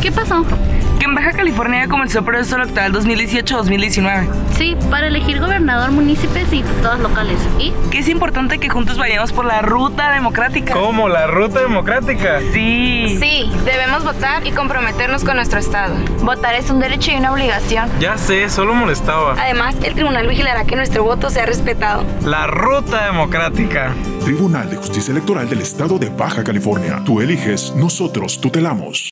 ¿Qué pasó? Que en Baja California comenzó el proceso electoral 2018-2019. Sí, para elegir gobernador, municipios y diputados locales. ¿Y? Que es importante que juntos vayamos por la ruta democrática. ¿Cómo? ¿La ruta democrática? Sí. Sí, debemos votar y comprometernos con nuestro estado. Votar es un derecho y una obligación. Ya sé, solo molestaba. Además, el tribunal vigilará que nuestro voto sea respetado. La ruta democrática. Tribunal de Justicia Electoral del Estado de Baja California. Tú eliges, nosotros tutelamos.